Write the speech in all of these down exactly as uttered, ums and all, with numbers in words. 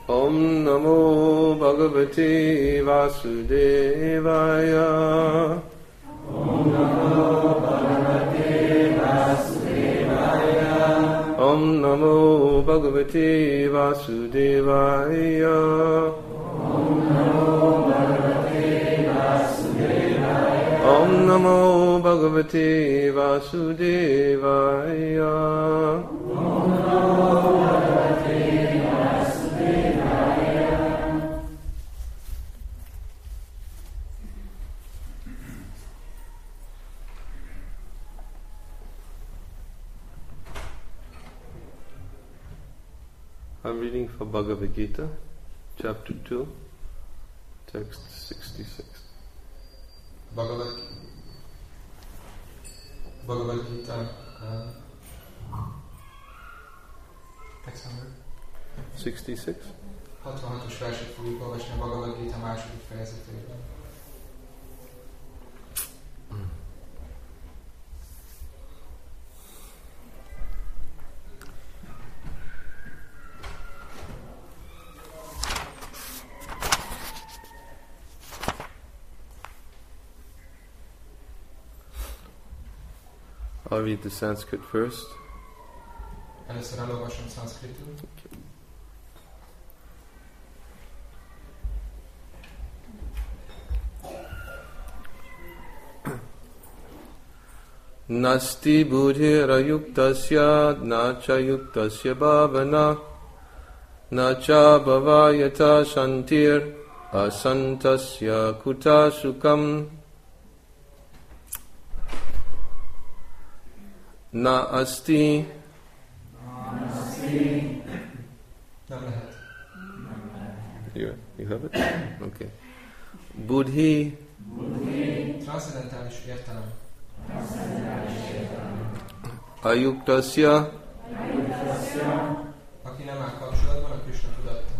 Om Namo Bhagavate Vasudevaya. Om Namo Bhagavate Vasudevaya. Om Namo Bhagavate Vasudevaya. Om Namo Bhagavate Vasudevaya. Om Namo Bhagavate Vasudevaya. Om Namo Bhagavate Vasudevaya. I'm reading from Bhagavad Gita, chapter two, text sixty-six. Bhagavad, Bhagavad Gita, uh, text number? sixty-six. hatvanhatos verset fogjuk olvasni a Bhagavad Gita második fejezetében. I'll read the Sanskrit first. Először elolvasom szanszkritul. Nasti buddhira yuktasya nacha yuktasya bhavana nacha bhavayata santir asantasya kuta sukam na asti. Nem lehet. You, you have it? Okay. Buddhi Transzendentális értelem. ayuktasya Aki nem áll kapcsolatban a Krishna tudattal.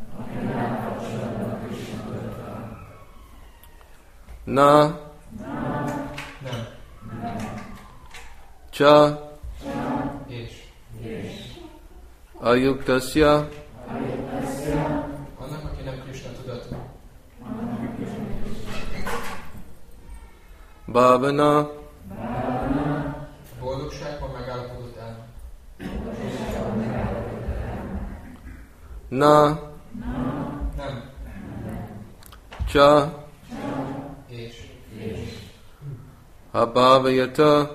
na Nem. cha És. ayuktasya Annak, aki nem Krishna tudatú. bhavana A boldogságban megállapodott elme. na Nem. cha És. abhavayata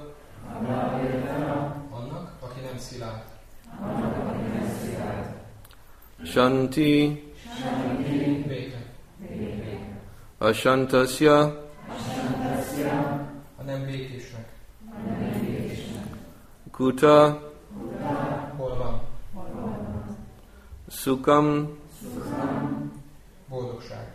Annak, aki nem szilárd. shanti Béke. ashantasya A nem békésnek. kuta Hol van? sukam. Boldogság.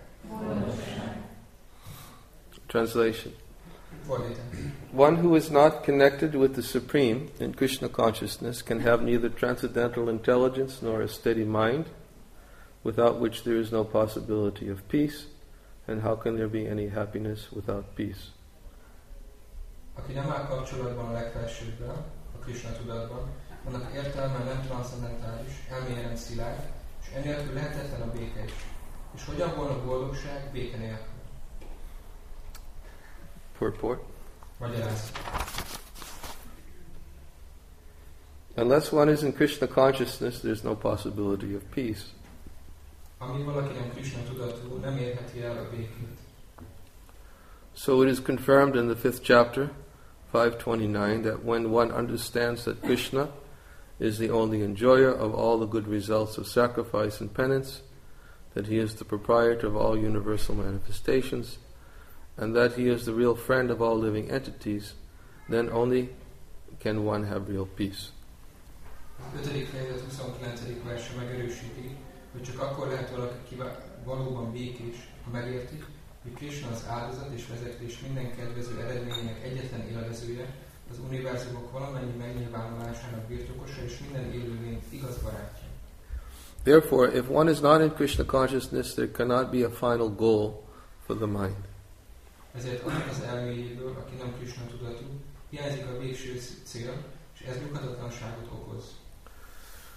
Translation. Fordítás. One who is not connected with the Supreme in Krishna consciousness can have neither transcendental intelligence nor a steady mind, without which there is no possibility of peace, and how can there be any happiness without peace? Aki nem áll kapcsolatban a legfelsőbbel, a Krishna tudatban, annak értelme nem transzendentális, elméje nem szilárd, és ennélkül lehetetlen a béke is. És hogyan volna boldogság béke nélkül? Purport. Magyarázat. Unless one is in Krishna consciousness, there is no possibility of peace. Amíg valaki nem Krishna tudatú, nem érheti el a békét. So it is confirmed in the fifth chapter, five twenty-nine, that when one understands that Krishna is the only enjoyer of all the good results of sacrifice and penance, that he is the proprietor of all universal manifestations, and that he is the real friend of all living entities, then only can one have real peace. Az ötödik fejezet huszonkilencedik verse megerősíti, hogy csak akkor lehet valaki valóban békés, ha megérti, hogy Krishna az áldozat és vezetés minden kedvező eredményének egyetlen élvezője, az univerzumok valamennyi megnyilvánulásának birtokosa és minden élőlény igaz barátja. Therefore, if one is not in Krishna consciousness, there cannot be a final goal for the mind. Ezért annak az elméjéből, aki nem Krishna tudatú, hiányzik a végső cél, és ez nyughatatlanságot okoz.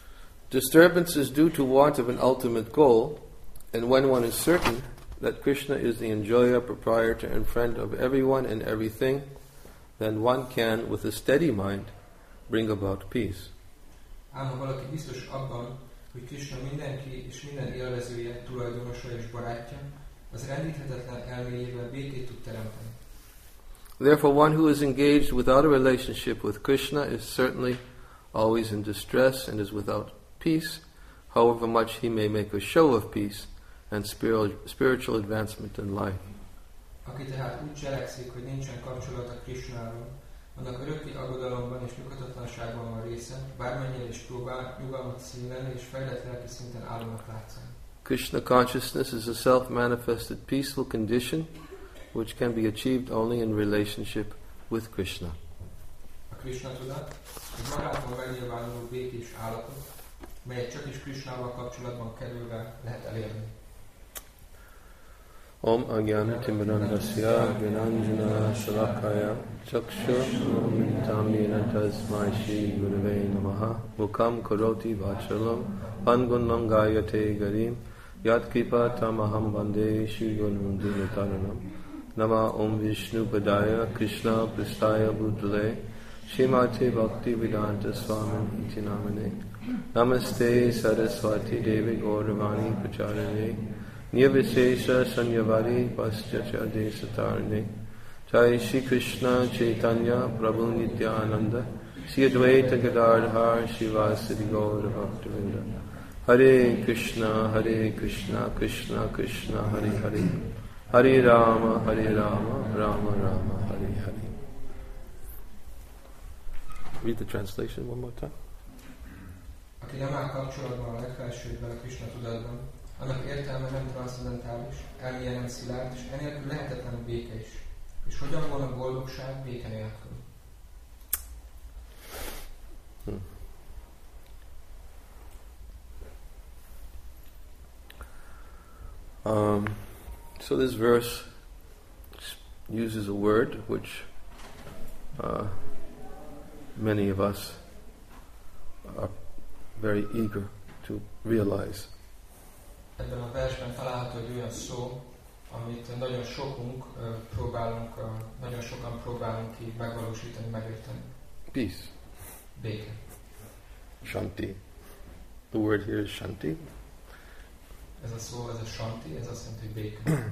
Disturbance is due to want of an ultimate goal, and when one is certain that Krishna is the enjoyer, proprietor, and friend of everyone and everything, then one can, with a steady mind, bring about peace. Ám ha valaki biztos abban, hogy Krishna mindenki és minden élvezője, tulajdonosa és barátja, az rendíthetetlen elméjével békét tud teremteni. Therefore, one who is engaged without a relationship with Krishna is certainly always in distress and is without peace, however much he may make a show of peace and spiritual advancement in life. Aki tehát úgy cselekszik, hogy nincsen kapcsolata Krishnával, annak örökké aggodalomban és nyugodhatatlanságban van része, bármennyire is próbál nyugalmat színlelni és fejlett lelki szinten állónak látszani. Krishna consciousness is a self-manifested peaceful condition which can be achieved only in relationship with Krishna. A Krishna tudat egy magától megnyilvánuló békés állapot, melyet csak is Krishnával kapcsolatban kerülve lehet elérni. Om Ajnana-Timirandasya Vinanjana Shalakaya Chakshur-Tamina Tasmai Shri Gurave Namaha Mukam Karoti Vachalam Angunnam Gayate Garim Yat Kripa Tamaham Bande Shri Gurundu Taranam Nama Om Vishnu Padaya Krishna Pristaya Bhutale Shrimati Bhakti Vedanta Swami Iti Namane Namaste Saraswati Devi Gauravani Pacharane Nirvishesha Sanyavari Paschacha Desatarne Jai Shri Krishna Chaitanya Prabhu Nityananda Shri Advaita Gadadhar Shivasadi Gaura Bhaktivinda Hare Krishna Hare Krishna Krishna Krishna Hare Hare Hare Rama Hare Rama Rama Rama Hare Hare. Read the translation one more time. Aki nem áll kapcsolatban a legfelsőbbel a Krishna tudatban, annak értelme nem transzcendentális, elméje nem szilárd, és enélkül lehetetlen a béke is. És hogyan van a boldogság béke nélkül? Hmm. Um, so this verse uses a word which uh, many of us are very eager to realize. Ebben a versben található egy olyan szó, amit nagyon sokunk uh, próbálunk, uh, nagyon sokan próbálunk így megvalósítani, megérteni. Peace. Béke. Shanti. The word here is Shanti. Ez a szó, ez a Shanti, ez azt jelenti, hogy béke.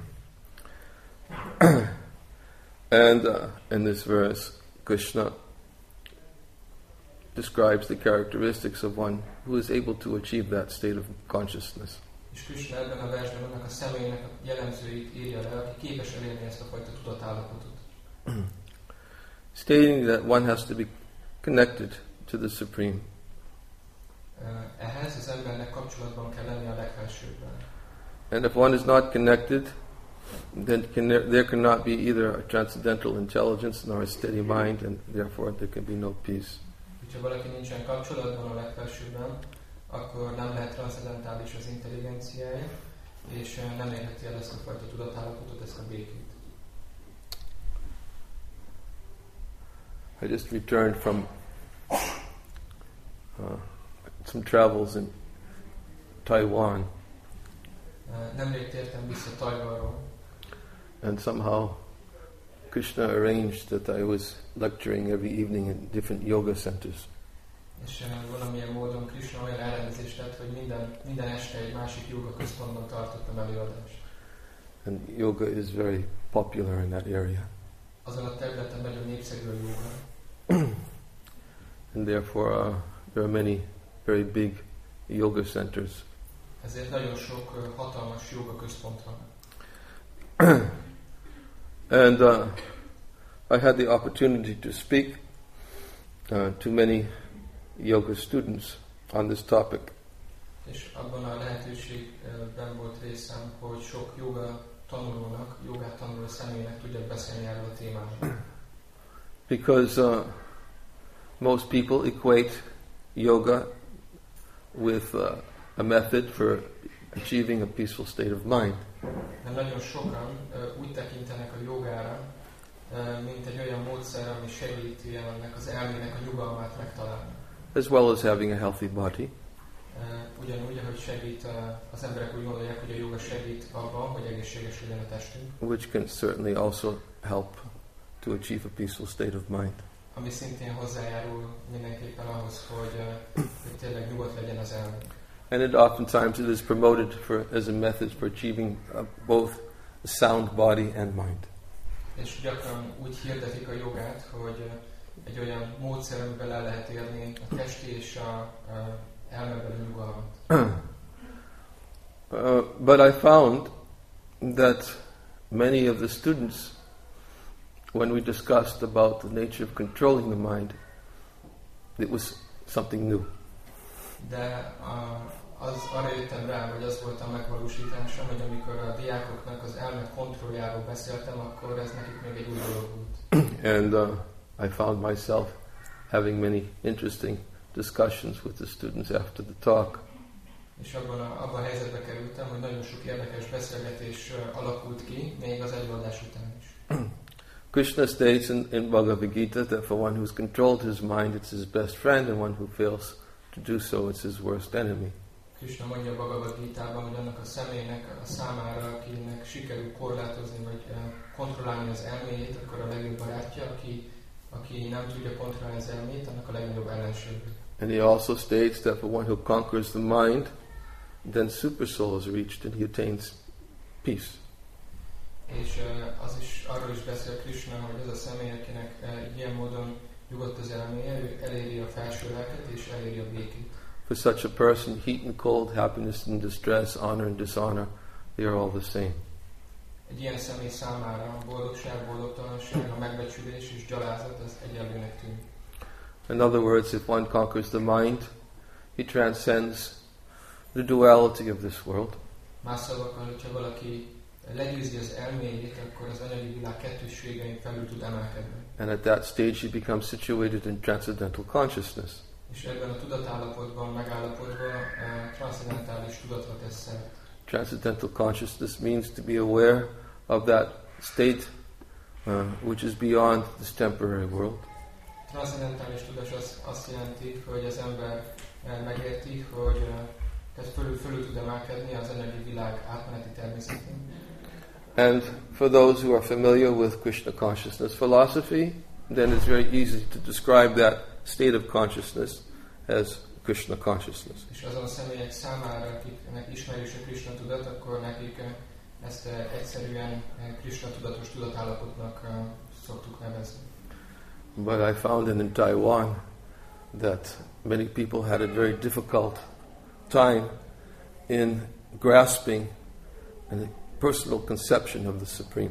And uh, in this verse, Krishna describes the characteristics of one who is able to achieve that state of consciousness. És Krishna ebben a versben annak a személynek a jellemzőit írja le, aki képes elérni ezt a fajta tudatállapotot. Stating that one has to be connected to the Supreme. Ehhez az embernek kapcsolatban kell lenni a legfelsőbben. And if one is not connected, then can there, there cannot be either a transcendental intelligence nor a steady mind, and therefore there can be no peace. Ha valaki nincsen kapcsolatban a legfelsőbben, akkor nem lehet transzendentális az intelligenciája, és nem érheti el ezt a fajta tudatállapotot, ezt a békét. I just returned from uh, some travels in Taiwan. Nemrég tértem vissza Tajvanról. And somehow Krishna arranged that I was lecturing every evening in different yoga centers. És valamilyen módon Krishna olyan elrendezést tett, hogy minden, minden este egy másik yoga központban tartottam előadást. And yoga is very popular in that area. Azon a területen nagyon népszerű a yoga. And therefore uh, there are many very big yoga centers. Ezért nagyon sok uh, hatalmas yoga központ van. And uh, I had the opportunity to speak uh, to many yoga students on this topic. És abban a lehetőségben volt részem, hogy sok yoga tanulónak, jogát tanuló személynek tudjak beszélni erről a témáról. Because uh, most people equate yoga with uh, a method for achieving a peaceful state of mind. De nagyon sokan uh, úgy tekintenek a jogára, uh, mint egy olyan módszer, ami segíti ennek az elmének a nyugalmát megtalálni. As well as having a healthy body. ugyanúgy, ahogy segít, az emberek úgy gondolják, hogy a jóga segít abban, hogy egészséges legyen a testünk. Which can certainly also help to achieve a peaceful state of mind. Ami szintén hozzájárul mindenképpen ahhoz, hogy, hogy tényleg nyugodt legyen az elme. And it oftentimes it is promoted for, as a method for achieving uh, both a sound body and mind. És gyakran úgy hirdetik a jogát, hogy egy olyan módszer, amivel el lehet érni a testi és a, a elmebeli nyugalmat. uh, but I found that many of the students, when we discussed about the nature of controlling the mind, it was something new. De uh, az, arra jöttem rá, hogy az volt a megvalósításom, hogy amikor a diákoknak az elme kontrolljáról beszéltem, akkor ez nekik még egy új dolog volt. And uh, I found myself having many interesting discussions with the students after the talk. És abban a, abban a helyzetbe kerültem, hogy nagyon sok érdekes beszélgetés uh, alakult ki, még az előadás után is. Krishna states in, in Bhagavad Gita that for one who's controlled his mind, it's his best friend, and one who fails to do so, it's his worst enemy. Krishna mondja a Bhagavad Gitában, hogy annak a személynek a számára, akinek sikerül korlátozni vagy uh, kontrollálni az elméjét, akkor a legjobb barátja, aki, aki nem tudja kontrollálni az elmét, annak a legnagyobb ellensége. And he also states that for one who conquers the mind, then super soul is reached and he attains peace. És uh, az is, arról is beszél Krishna, hogy az a személy, akinek uh, ilyen módon nyugodt az elméje, ő eléri a felső lelket és eléri a békét. For such a person, heat and cold, happiness and distress, honor and dishonor, they are all the same. Egy ilyen személy számára a boldogság, boldogtalanság, a megbecsülés és gyalázat az egyenlőnek tűnik. In other words, if one conquers the mind, he transcends the duality of this world. Más szavakkal, hogyha valaki legyőzi az elméjét, akkor az anyagi világ kettősségein felül tud emelkedni. And at that stage he becomes situated in transcendental consciousness. És ebben a tudatállapotban megállapodva uh, transzendentális tudatra tesz szert. Transcendental consciousness means to be aware of that state uh, which is beyond this temporary world. Transzendentális tudás az, azt jelenti, hogy az ember uh, megérti, hogy uh, tehát fölül, fölül tud emelkedni az anyagi világ átmeneti természetén. And for those who are familiar with Krishna consciousness philosophy, then it's very easy to describe that state of consciousness as Krishna consciousness. És azon személyek számára, akiknek ismerős a Krishna tudat, akkor nekik ezt egyszerűen Krishna tudatos tudatállapotnak szoktuk nevezni. But I found in Taiwan that many people had a very difficult time in grasping a personal conception of the Supreme.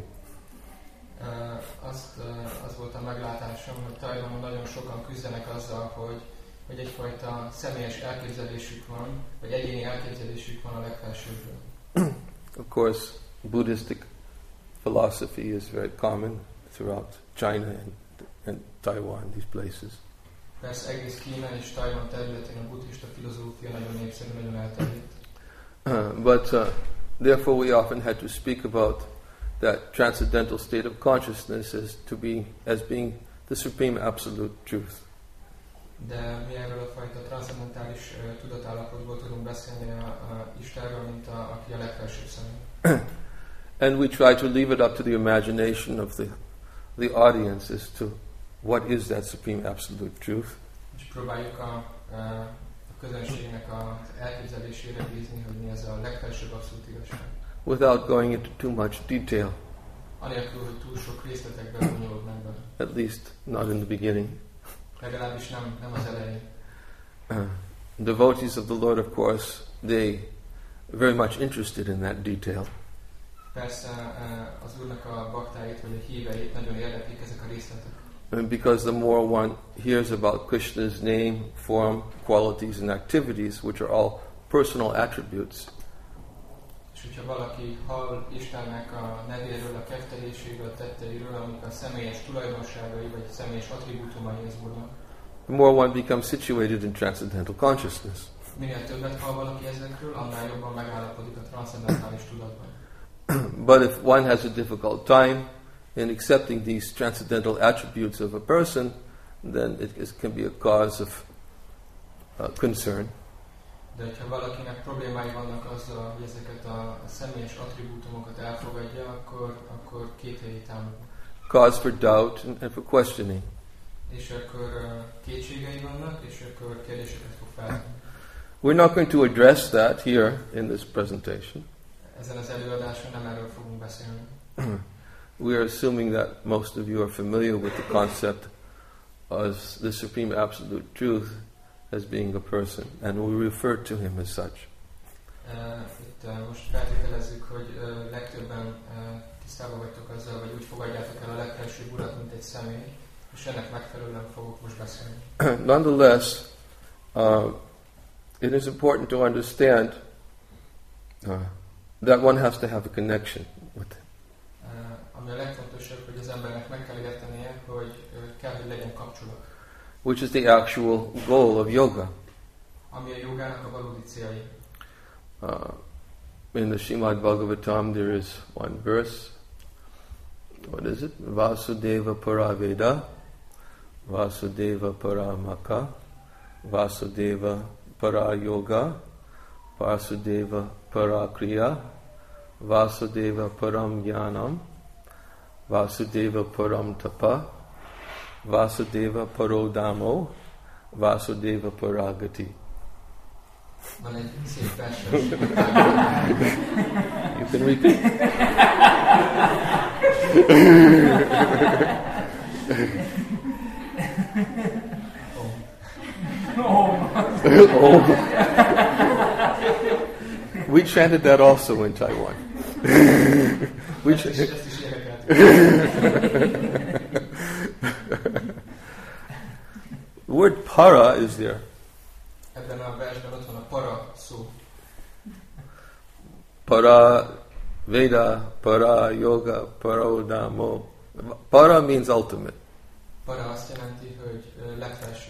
Uh, azt, uh, az volt a meglátásom, hogy Tajvanon nagyon sokan küzdenek azzal, hogy, hogy egyfajta személyes elképzelésük van, vagy egyéni elképzelésük van a legfelsőbbről. Of course, Buddhistic philosophy is very common throughout China and, and Taiwan, these places. Persze egész Kína és Tajvan területén a buddhista filozófia nagyon népszerű, nagyon elterjedt. Uh, but uh, therefore we often had to speak about that transcendental state of consciousness as to be as being the supreme absolute truth. De mi erről a fajta transzendentális uh, tudatállapotból tudunk beszélni a, a Istenről, mint a, aki a legfelsőbb személy. And we try to leave it up to the imagination of the the audience as to what is that supreme absolute truth. És próbáljuk a, a közönségnek az elképzelésére bízni, hogy mi ez a legfelsőbb abszolút igazság. Without going into too much detail. Anélkül, hogy túl sok részletekbe bonyolódnak bele. At least not in the beginning. Legalábbis nem, nem az elején. Uh, devotees of the Lord, of course, they are very much interested in that detail. Persze az Úrnak a baktáit, vagy a híveit nagyon érdeklik ezek a részletek. And because the more one hears about Krishna's name, form, qualities and activities, which are all personal attributes, és hogyha valaki hall Istennek a nevéről, a kefteléséről, a tetteiről, amik a személyes tulajdonságai, vagy személyes attribútumai az Úrnak, the more one becomes situated in transcendental consciousness. Minél többet hall valaki ezekről, annál jobban megállapodik a transzendentális tudatban. But if one has a difficult time in accepting these transcendental attributes of a person, then it is, can be a cause of uh, concern. De hogyha valakinek problémái vannak azzal, hogy ezeket a személyes attribútumokat elfogadja, akkor, akkor kételj támadnak. Cause for doubt and, and for questioning. És akkor uh, kétségei vannak, és akkor kérdéseket fog feltenni. We're not going to address that here in this presentation. Ezen az előadáson nem erről fogunk beszélni. We are assuming that most of you are familiar with the concept of the Supreme Absolute Truth as being a person, and we refer to him as such. Uh, itt uh, most feltételezzük, hogy uh, legtöbben uh, tisztában vagytok azzal, vagy úgy fogadjátok el a legfelsőbb urat, mint egy személy, és ennek megfelelően fogok most beszélni. Nonetheless, uh, it is important to understand uh, that one has to have a connection with him. Uh, ami a legfontosabb, hogy az embernek meg kell értenie, hogy uh, kell, hogy legyen kapcsolat. Which is the actual goal of yoga. Ami a jogának a valódi célja. Uh, in the Srimad Bhagavatam there is one verse. What is it? Vasudeva Paraveda, Vasudeva Paramaka, Vasudeva Parayoga, Vasudeva Parakriya, Vasudeva Param Jnanam, Vasudeva Param Tapa, Vasudeva Parodamo, Vasudeva Paragati. Van egy szép verses. You can repeat. Oh. We chanted that also in Taiwan. We ch- Ezt is énekeltük. The word para is there. Ebben a versben ott van a para szó. Para Veda, para yoga, parodamo. Para means ultimate. Para azt jelenti, hogy uh, legfelső,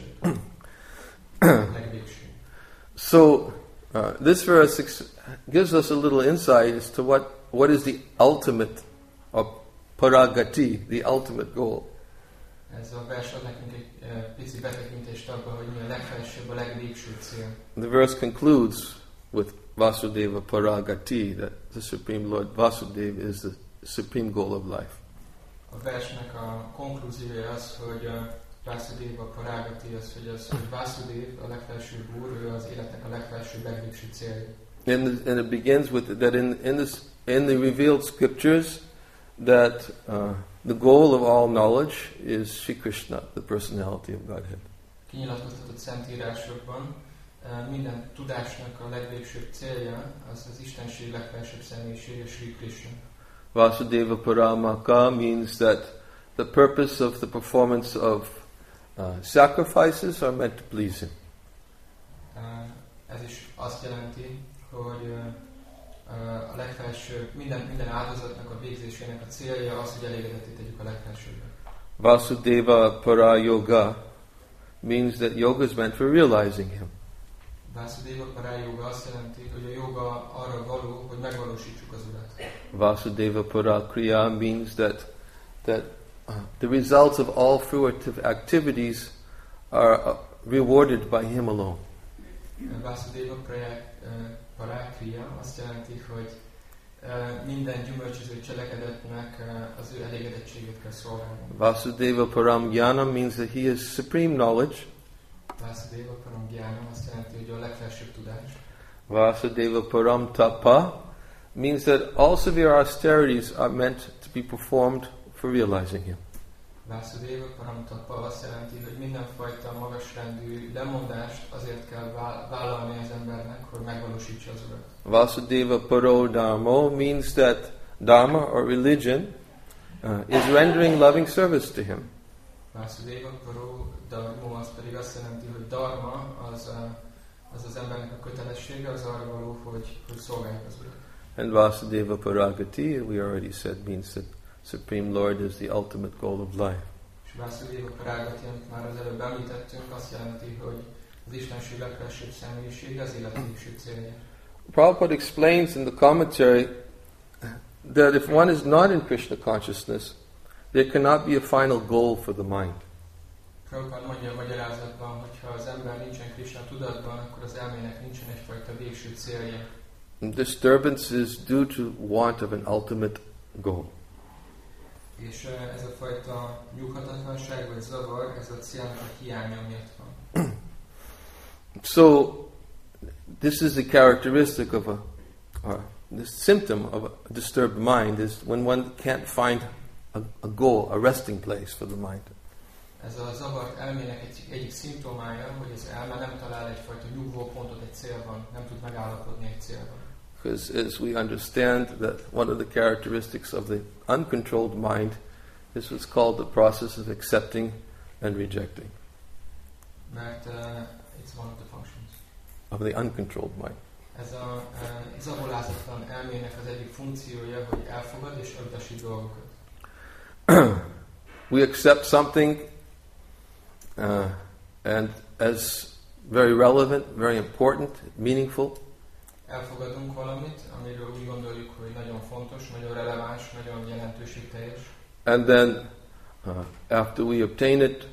legvégső. So uh, this verse ex- gives us a little insight as to what, what is the ultimate of paragati, the ultimate goal. Ez a vers ad nekünk egy uh, pici betekintést abba, hogy mi a legfelsőbb, a legvégső cél. The verse concludes with Vasudeva Paragati, that the Supreme Lord Vasudeva is the supreme goal of life. A versnek a konklúziója az, hogy uh, Vasudeva Paragati, az, hogy az, hogy Vasudev, a legfelsőbb úr, ő az életnek a legfelsőbb, legvégső célja. And, and it begins with that in, in, this, in the revealed scriptures that uh, the goal of all knowledge is Sri Krishna, the personality of Godhead. Kinyilatkoztatott szentírásokban uh, minden tudásnak a legvégsőbb célja az az Istenség legfelsőbb személyisége, Sri Krishna. Vasudeva Paramaka means that the purpose of the performance of uh, sacrifices are meant to please him. Uh, ez is azt jelenti, hogy uh, uh, a legfelső, minden, minden áldozatnak a végzésének a célja az, hogy elégedetté tegyük a legfelsőbe. Vasudeva Parayoga means that yoga is meant for realizing him. Vasudeva Parayoga azt jelenti, hogy a joga arra való, hogy megvalósítsuk az Urat. Vasudeva Parakriya means that that uh, the results of all fruitive activities are uh, rewarded by him alone. Vasudeva Parakriya azt jelenti, hogy uh, minden gyümölcsöző cselekedetnek uh, az ő elégedettséget kell szolgálni. Vasudeva Param Jnanam means that he is supreme knowledge. Vasudeva Param Jnanam azt jelenti, hogy a legfelsőbb tudás. Vasudeva Param Tapa means that all severe austerities are meant to be performed for realizing him. Vasudeva Param Tapa azt jelenti, hogy mindenfajta magasrendű lemondást azért kell vállalni az embernek, hogy megvalósítsa az Urat. Vasudeva Paro Dharmo means that Dharma or religion uh, is rendering loving service to him. Vasudeva Paro Dharmo az pedig azt jelenti, hogy Dharma az, az az embernek a kötelessége, az arra való, hogy, hogy szolgáljuk az Urat. And Vasudeva Paragati, we already said, means that Supreme Lord is the ultimate goal of life. És Vasudeva Paragati, amit már az előbb említettünk, azt jelenti, hogy az Istenség legfelsőbb személyisége az élet végső célja. Prabhupada explains in the commentary that if one is not in Krishna consciousness, there cannot be a final goal for the mind. Prabhupada mondja a magyarázatban, hogyha az ember nincsen Krishna tudatban, akkor az elmének nincsen egyfajta végső célja. Disturbance is due to want of an ultimate goal. És ez a fajta nyughatatlanság vagy zavar, ez a célnak a hiánya miatt van. So, this is the characteristic of a, or the symptom of a disturbed mind is when one can't find a, a goal, a resting place for the mind. Ez a zavart elmének egy, egyik szimptomája, hogy az elme nem talál egyfajta nyugvópontot egy célban, nem tud megállapodni egy célban. Because as we understand that one of the characteristics of the uncontrolled mind is what's called the process of accepting and rejecting. Mert uh, it's one of the functions. Of the uncontrolled mind. Ez a uh, zabolázatlan elmének az egyik funkciója, hogy elfogad és elutasít dolgokat. We accept something uh, and as very relevant, very important, meaningful. Elfogadunk valamit, amiről úgy gondoljuk, hogy nagyon fontos, nagyon releváns, nagyon jelentőségteljes. And then, uh, after we obtain it,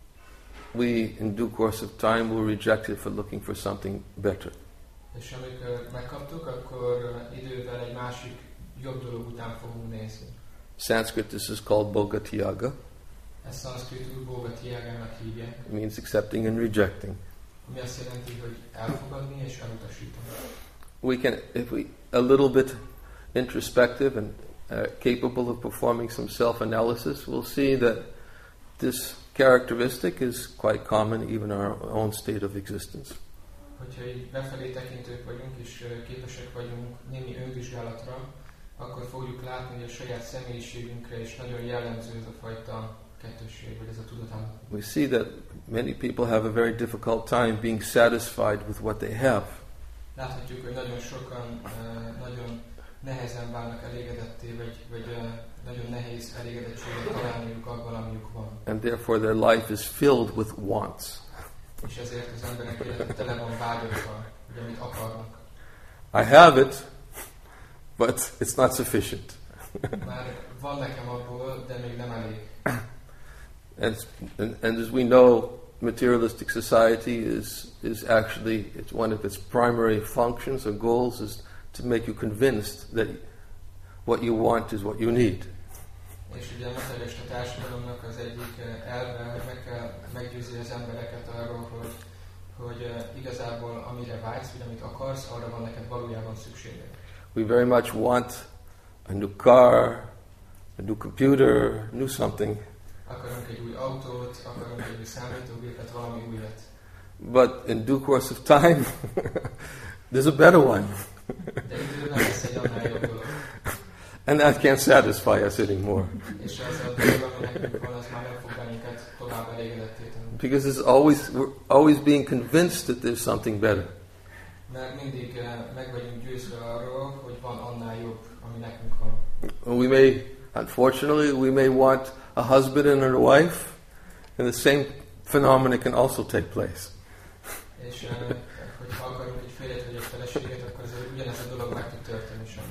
we, in due course of time, will reject it for looking for something better. És amikor megkaptuk, akkor idővel egy másik jobb dolog után fogunk nézni. Sanskrit, this is called Bhogatyaga. Ez szanszkritul Bhogatyagának hívják. It means accepting and rejecting. Ami azt jelenti, hogy elfogadni és elutasítani. We can, if we a little bit introspective and uh, capable of performing some self-analysis, we'll see that this characteristic is quite common even in our own state of existence. Hogyha így befelé tekintők vagyunk és képesek vagyunk némi önvizsgálatra, akkor fogjuk látni, hogy a saját személyiségünkre is nagyon jellemző ez a fajta kettősség, vagy ez a tudatállapot. We see that many people have a very difficult time being satisfied with what they have. Láthatjuk, hogy nagyon sokan uh, nagyon nehezen válnak elégedetté, vagy, vagy uh, nagyon nehéz elégedettséget találniuk abban, amiük van. And therefore their life is filled with wants. És ezért az emberek élete tele van vágyokkal, hogy amit akarnak. I have it, but it's not sufficient. Már van nekem abból, de még nem elég. And, and, and as we know, materialistic society is is actually, it's one of its primary functions or goals is to make you convinced that what you want is what you need. És ugye a materialista társadalomnak az egyik elve, hogy meg kell meggyőzni az embereket arról, hogy, hogy igazából amire vágysz, vagy amit akarsz, arra van neked valójában szükséged. We very much want a new car, a new computer, new something. Akarunk egy új autót, akarunk egy új számítógépet, valami újat. But in due course of time, there's a better one. De időben lesz egy annál jobb dolog. And that can't satisfy us anymore. És az a dolog, ami nekünk van, az már nem fog bennünket tovább elégedetté tenni. Because it's always, we're always being convinced that there's something better. Mert mindig meg vagyunk győzve arról, hogy van annál jobb, ami nekünk van. We may, unfortunately, we may want a husband and a wife, and the same phenomena can also take place. És hogyha akarunk egy férjet vagy egy feleséget, akkor azért ugyanez a dolog meg tud történni sem.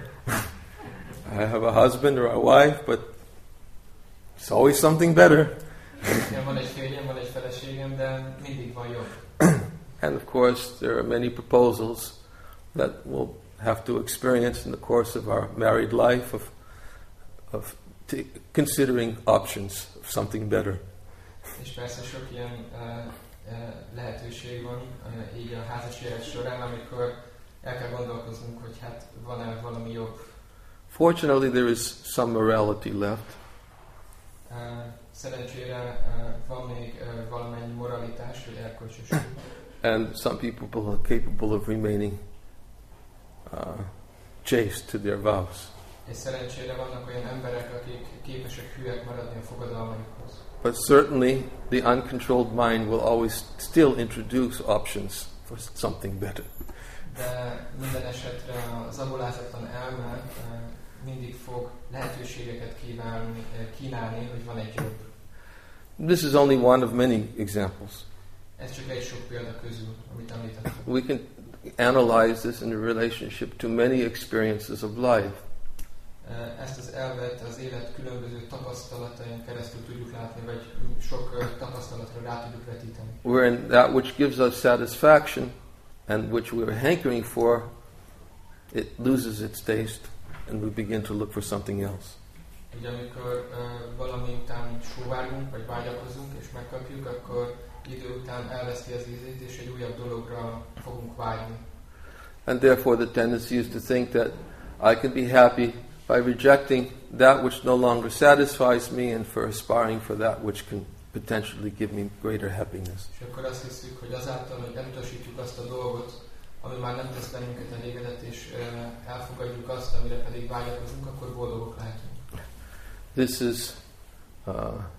I have a husband or a wife, but it's always something better. Nekem van egy férjem, van egy feleségem, de mindig van jobb. And of course, there are many proposals that we'll have to experience in the course of our married life of, of t- considering options of something better. És persze sok ilyen uh, uh, lehetőség van uh, így a házas élet során, amikor el kell gondolkoznunk, hogy hát van-e valami jobb. Fortunately, there is some morality left. Uh, szerencsére uh, van még uh, valamennyi moralitás, vagy erkölcsösség. And some people are capable of remaining uh, chaste to their vows. És szerencsére vannak olyan emberek, akik képesek hűek maradni a fogadalmaikhoz. But certainly, the uncontrolled mind will always still introduce options for something better. De minden esetre az zabolázatlan elme uh, mindig fog lehetőségeket kívánni, uh, kínálni, hogy van egy jobb. This is only one of many examples. Ez csak egy sok példa közül, amit említettem. We can analyze this in relationship to many experiences of life. Ezt az elvet az élet különböző tapasztalatain keresztül tudjuk látni, vagy sok tapasztalatra rá tudjuk vetíteni. Wherein that which gives us satisfaction and which we are hankering for, it loses its taste and we begin to look for something else. Ugye amikor uh, valami után sóvárgunk, vagy vágyakozunk, és megkapjuk, akkor idő után elveszti az ízét, és egy újabb dologra fogunk vágyni. And therefore the tendency is to think that I can be happy by rejecting that which no longer satisfies me and for aspiring for that which can potentially give me greater happiness. És akkor azt hiszük, hogy azáltal, hogy elutasítjuk azt a dolgot, ami már nem tesz bennünket elégedett, és uh, elfogadjuk azt, amire pedig vágyakozunk, akkor boldogok lehetünk. This is uh,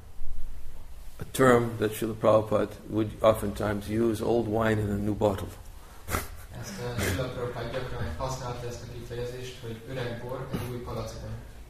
a term that Srila Prabhupada would oftentimes use, old wine in a new bottle. Ezt uh, Srila Prabhupada gyakran használta ezt a kifejezést, hogy öreg bor egy új palacban.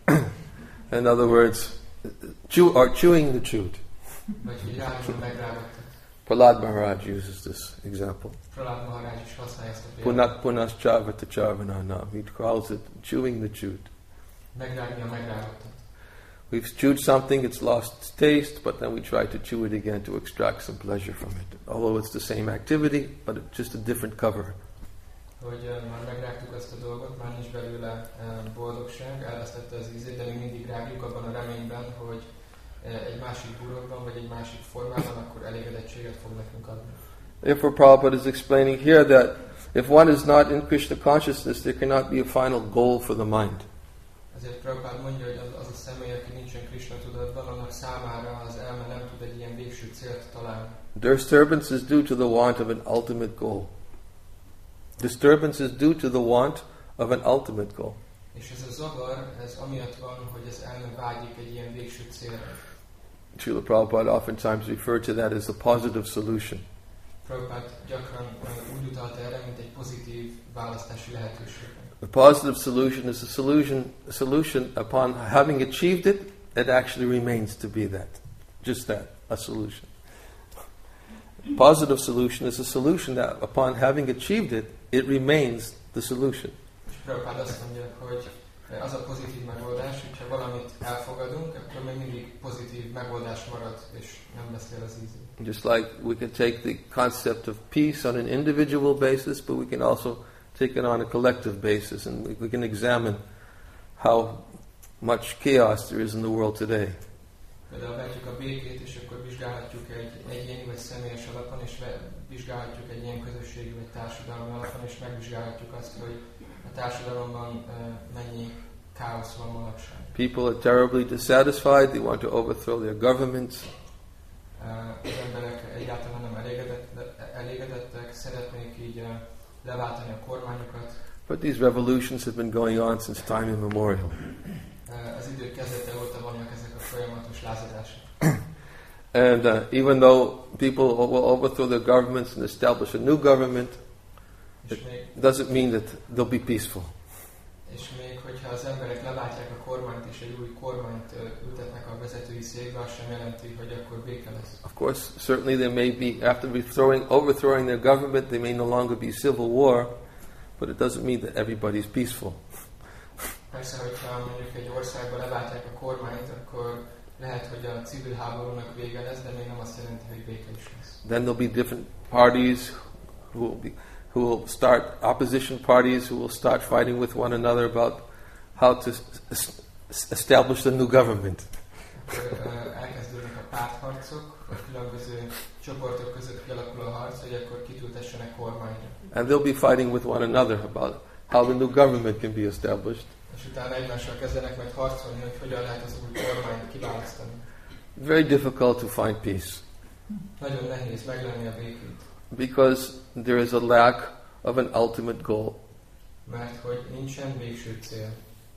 In other words, chew, or chewing the chewed. Vagy hogy ráadásul megrágattak. Prahlad Maharaj uses this example. Prahlad Maharaj is használja ezt a példát. Punat punas chavata chavananam. He calls it chewing the chewed. Megrágni a megrágattat. We've chewed something, it's lost its taste, but then we try to chew it again to extract some pleasure from it. Although it's the same activity, but it's just a different cover. Hogy uh, már megrágtuk azt a dolgot, már nincs belőle uh, boldogság, elvesztette az ízét, de mi mindig rágjuk abban a reményben, hogy uh, egy másik burokban, vagy egy másik formában, akkor elégedettséget fog nekünk adni. Therefore Prabhupada is explaining here that if one is not in Krishna consciousness, there cannot be a final goal for the mind. Ezért Prabhupada mondja, hogy az, az a személy, aki nincsen Krishna tudatban, annak számára az elme nem tud egy ilyen végső célt találni. Disturbance is due to the want of an ultimate goal. Disturbance is due to the want of an ultimate goal. És ez a zavar, ez amiatt van, hogy az elme vágyik egy ilyen végső célra. Srila Prabhupada oftentimes referred to that as the positive solution. Prabhupada gyakran úgy utalt erre, mint egy pozitív választási lehetőség. The positive solution is a solution, a solution upon having achieved it, it actually remains to be that. Just that, a solution. Positive solution is a solution that upon having achieved it, it remains the solution. Prabhupada azt mondja, hogy az a pozitív megoldás, hogyha valamit elfogadunk, akkor még mindig pozitív megoldás marad, és nem beszél az ízét. Just like we can take the concept of peace on an individual basis, but we can also take it on a collective basis, and we, we can examine how much chaos there is in the world today. Például vetjük a békét, és akkor vizsgálhatjuk egy egyéni vagy személyes alapon, és vizsgálhatjuk egy ilyen közösségi vagy társadalmi alapon, és megvizsgálhatjuk azt, hogy a társadalomban uh, mennyi káosz van manapság. People are terribly dissatisfied, they want to overthrow their governments. Uh, az emberek egyáltalán nem elégedett, elégedettek, szeretnék így uh, leváltani a kormányokat. But these revolutions have been going on since time immemorial. Az idők kezdete óta vannak ezek a folyamatos lázadások. And uh, even though people will overthrow their governments and establish a new government, it doesn't mean that they'll be peaceful. És még hogyha az emberek leváltják a kormányt és egy új kormányt ültetnek a vezetői székbe, az sem jelenti, hogy akkor béke lesz. Of course, certainly there may be, after overthrowing, overthrowing their government, there may no longer be civil war, but it doesn't mean that everybody's peaceful. Persze, hogyha mondjuk egy országban leváltják a kormányt, akkor lehet, hogy a civil háborúnak vége lesz, de még nem azt jelenti, hogy béke is lesz. Then there'll be different parties who will be, who will start, opposition parties who will start fighting with one another about how to establish the new government. Akkor elkezdődnek a pártharcok, a különböző csoportok között kialakul a harc, hogy akkor kitültessenek kormányra. And they'll be fighting with one another about how the new government can be established. És utána egymással kezdenek majd harcolni, hogy hogyan lehet az új kormányt kiválasztani. Very difficult to find peace. Nagyon nehéz meglelni a békét. Because there is a lack of an ultimate goal. Mert hogy nincsen végső cél.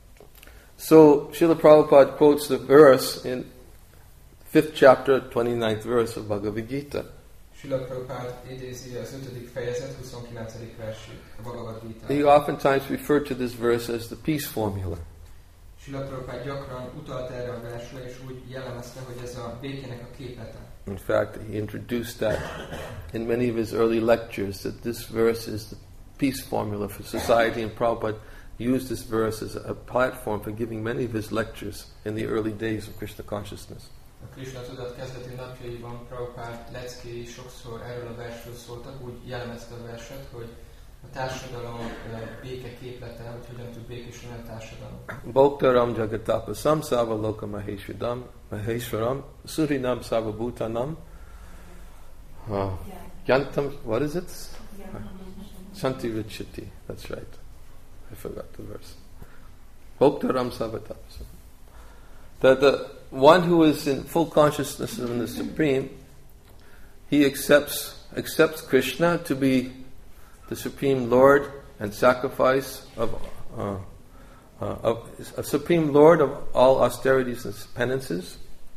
So Srila Prabhupada quotes the verse in fifth chapter, twenty-ninth verse of Bhagavad Gita. Srila Prabhupada idézi az ötödik fejezet huszonkilencedik versét a Bhagavad Gita. He oftentimes referred to this verse as the peace formula. Srila Prabhupada gyakran utalt erre a versre, és úgy jellemezte, hogy ez a békének a képlete. In fact, he introduced that in many of his early lectures, that this verse is the peace formula for society, and Prabhupada used this verse as a platform for giving many of his lectures in the early days of Krishna consciousness. A Krishna tudat kezdeti napjaiban Prabhupád leckéi sokszor erről a versről szóltak, úgy jellemezte a verset, hogy a társadalom béke képlete, hogy hogyan tud békés lenni a társadalom. Bhoktaram jagatapasam sava loka maheshwadam maheshwaram surinam sava bhutanam uh, yantam, what is it? Shanti Vichiti, that's right. I forgot the verse. Bhoktaram sava tapasam. That the one who is in full consciousness of the Supreme, he accepts accepts Krishna to be the Supreme Lord and sacrifice of, uh, uh, of a Supreme Lord of all austerities and penances.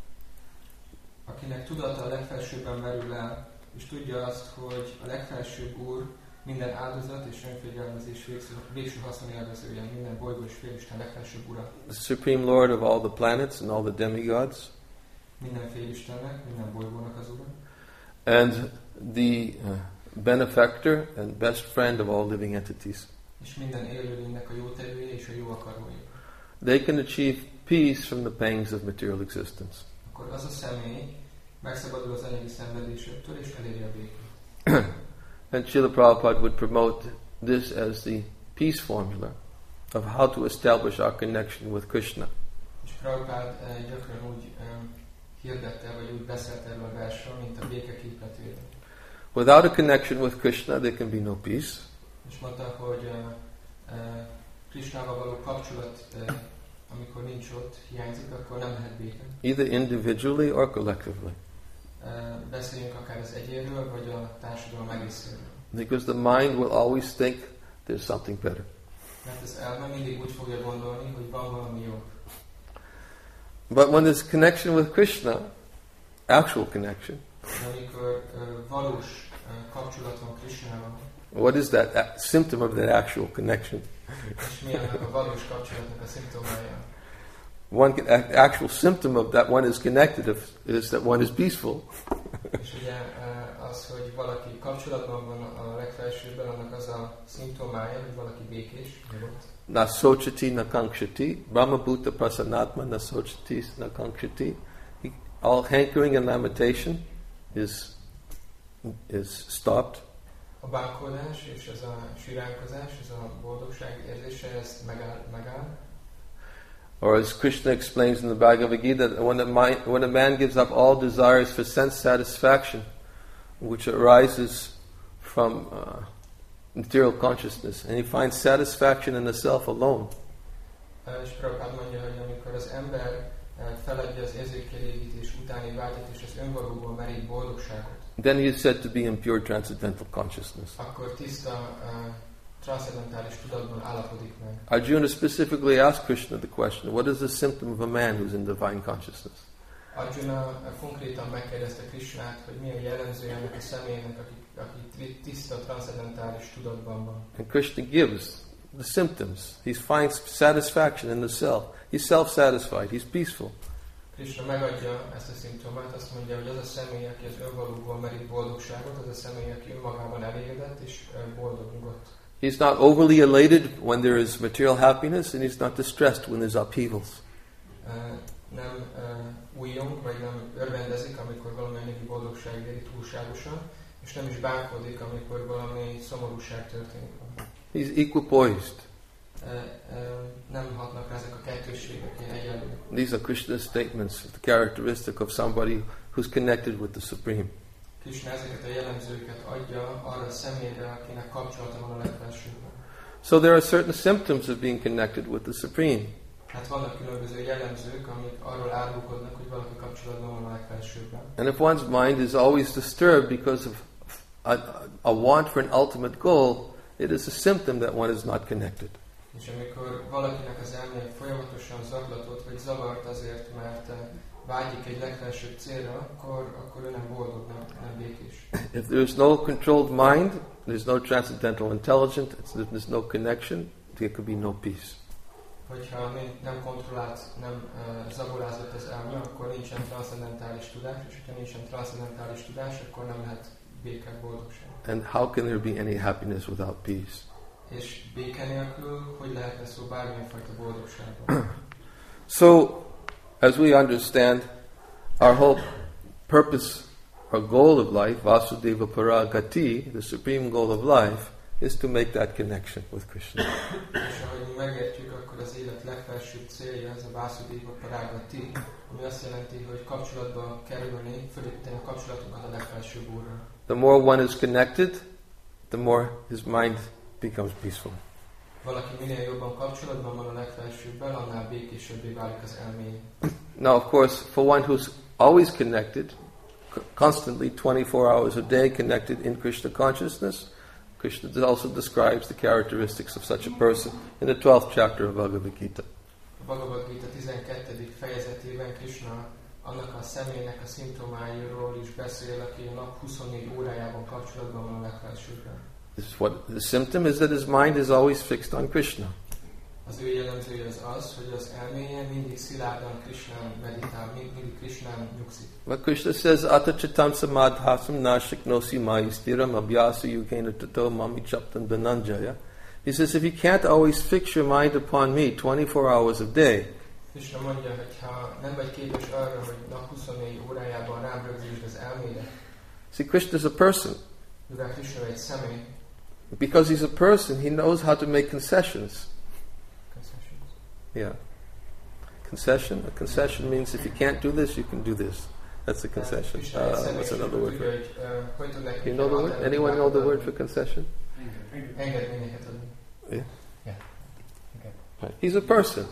Akinek tudata a legfelsőbben merül el, és tudja azt, hogy a legfelsőbb Úr minden áldozat és önfegyelmezés végső haszonélvezője, minden bolygó és félisten legfelsőbb Ura. The Supreme Lord of all the planets and all the demigods. Minden félistennek, minden bolygónak az Ura. And the uh, benefactor and best friend of all living entities. És minden élőlénynek a jótevője és a jó akarója. They can achieve peace from the pangs of material existence. Akkor az a személy megszabadul az anyagi szenvedésektől és eléri a békét. And Srila Prabhupada would promote this as the peace formula of how to establish our connection with Krishna. És Prabhupada gyakran úgy um, hirdette, vagy úgy beszélt erről a versről, mint a béke képletére. Without a connection with Krishna, there can be no peace. És mondta, hogy uh, uh, Krishnával való kapcsolat, uh, amikor nincs ott, hiányzik, akkor nem lehet béke. Either individually or collectively. Uh, beszéljünk akár az egyénről, vagy a társadalom egészéről. Because the mind will always think there's something better. Mert az elme mindig úgy fogja gondolni, hogy van valami jó. But when there's connection with Krishna, actual connection, De amikor uh, valós uh, kapcsolat van Krishnával, what is that a- symptom of that actual connection? és mi ennek a valós kapcsolatnak a szimptomája? One can, a- actual symptom of that one is connected if, is that one is peaceful. És ugye uh, az, hogy valaki kapcsolatban van a legfelsőbben, annak az a szimptomája, hogy valaki békés, nyugodt. Na sochati na kankshati, Brahma Bhuta Prasanatma na sochati na kankshati. All hankering and lamentation is is stopped. A bánkodás és ez a siránkozás, ez a boldogság érzése, ez megáll, megáll. Or as Krishna explains in the Bhagavad Gita, that when a, mind, when a man gives up all desires for sense satisfaction, which arises from uh, material consciousness, and he finds satisfaction in the self alone, És Prabhupád mondja, hogy amikor az ember feladja az érzékelégítés utáni vágyat és az önvalóból merít boldogságot, then he is said to be in pure transcendental consciousness. akkor tiszta uh, transzendentális tudatban állapodik meg. Arjuna specifically asked Krishna the question, what is the symptom of a man who's in divine consciousness? Arjuna konkrétan megkérdezte Krishnát, hogy mi a jellemzője ennek a személynek, aki, aki tiszta transzendentális tudatban van. And Krishna gives the symptoms. He finds satisfaction in the self. He's self-satisfied. He's peaceful. Krishna megadja ezt a szimptomát, azt mondja, hogy az a személy, aki az önvalóból merít boldogságot, az a személy, aki önmagában elégedett és boldog, nyugodt. He's not overly elated when there is material happiness, and he's not distressed when there's upheavals. Uh, nem uh, újjong, vagy nem örvendezik, amikor valami anyagi boldogság éri túlságosan, és nem is bánkodik, amikor valami szomorúság történik. He's equipoised. Uh, uh, nem hatnak rá ezek a kettősségek, ilyen egyenlő. These are Krishna's statements, the characteristic of somebody who's connected with the Supreme. Krishna ezeket a jellemzőket adja arra a személyre, akinek kapcsolata van a legfelsőben. So there are certain symptoms of being connected with the Supreme. Hát vannak különböző jellemzők, amik arról árulkodnak, hogy valaki kapcsolatban van a legfelsőben. And if one's mind is always disturbed because of a, a want for an ultimate goal, it is a symptom that one is not connected. És amikor valakinek az elméje folyamatosan zaklatott, vagy zavart azért, mert vágyik egy legfelsőbb célra, akkor, akkor ő nem boldog, nem, nem békés. If there's no controlled mind, there's no transcendental intelligence, there's no connection, there could be no peace. Hogyha nem kontrollált, nem uh, zagolázott az elme, akkor nincsen transzendentális tudás, és hogyha nincsen transzendentális tudás, akkor nem lehet béke, boldogság. And how can there be any happiness without peace? És béke nélkül, hogy lehetne szó bármilyen fajta boldogságban. So, as we understand, our whole purpose, our goal of life, Vasudeva Paragati, the supreme goal of life, is to make that connection with Krishna. És ahogy mi megértjük, akkor az élet legfelsőbb célja ez a Vasudeva Paragati, ami azt jelenti, hogy kapcsolatba kerülni, fölépíteni a kapcsolatunkat a legfelsőbb Úrral. The more one is connected, the more his mind becomes peaceful. Valaki minél jobban kapcsolatban van a legfelsőbbel, annál békésebbé válik az elméje. Now, of course, for one who's always connected, constantly twenty-four hours a day connected in Krishna consciousness, Krishna also describes the characteristics of such a person in the twelfth chapter of Bhagavad Gita. A Bhagavad Gita tizenkettedik fejezetében Krishna annak a személynek a szimptomáiról is beszél, aki a nap huszonnégy órájában kapcsolatban van a legfelsőbbel. This is what the symptom is, that his mind is always fixed on Krishna. Az ő jellemzője az az, hogy az elméje mindig szilárdan Krishnán meditál, mindig Krishnán nyugszik. But Krishna says, Ata chitam samadhasam nashik nosi mai stiram abhyasu yukena tato mami chaptan dhananjaya. He says, if you can't always fix your mind upon me twenty-four hours a day, Krishna mondja, hogy ha nem vagy képes arra, hogy nap huszonnégy órájában rám rögzítsd az elmédet. see, Krishna is a person. Mivel Krishna egy személy, Because he's a person, he knows how to make concessions. concessions. Yeah. Concession? A concession means if you can't do this, you can do this. That's a concession. Uh, what's another word for it? You know the word? Anyone know the word for concession? Engedményeket adni. Yeah. Yeah. Okay. Right. He's a person.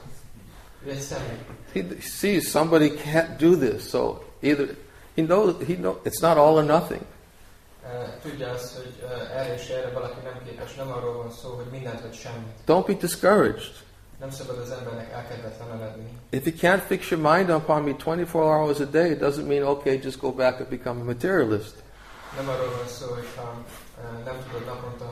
Ő egy személy. He sees somebody can't do this, so either he knows he know it's not all or nothing. Uh, tudja azt, hogy uh, erre és erre valaki nem képes, nem arról van szó, hogy mindent vagy semmit. Don't be discouraged. Nem szabad az embernek elkedvetlenedni. If you can't fix your mind upon me twenty-four hours a day, it doesn't mean, okay, just go back and become a materialist. Nem arról van szó, hogy ha uh, nem tudod naponta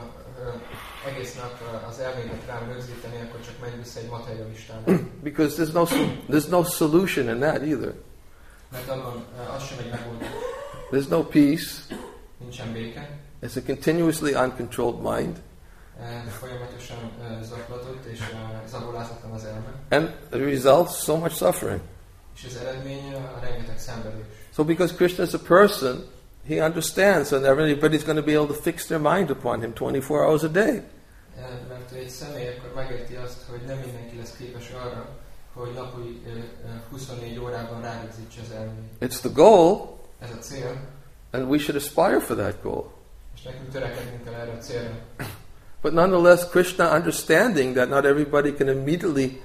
uh, egész nap uh, az elmédet rám rögzíteni, akkor csak menj vissza egy materialistának. Because there's no there's no solution in that either. Mert abban uh, az sem egy megoldás. There's no peace. Nincsen béke. It's a continuously uncontrolled mind. Uh, folyamatosan uh, zaklatott és uh, zabolázatlan az elme. And the result, so much suffering. És az eredménye a rengeteg szenvedés. So because Krishna is a person, he understands that everybody's going to be able to fix their mind upon him twenty-four hours a day. Uh, mert ő egy személy, akkor megérti azt, hogy nem mindenki lesz képes arra, hogy napi uh, uh, huszonnégy órában rárögzítse az elmét. It's the goal, Ez a cél, and we should aspire for that goal. és nekünk törekednünk kell erre a célra. But nonetheless, Krishna understanding that not everybody can immediately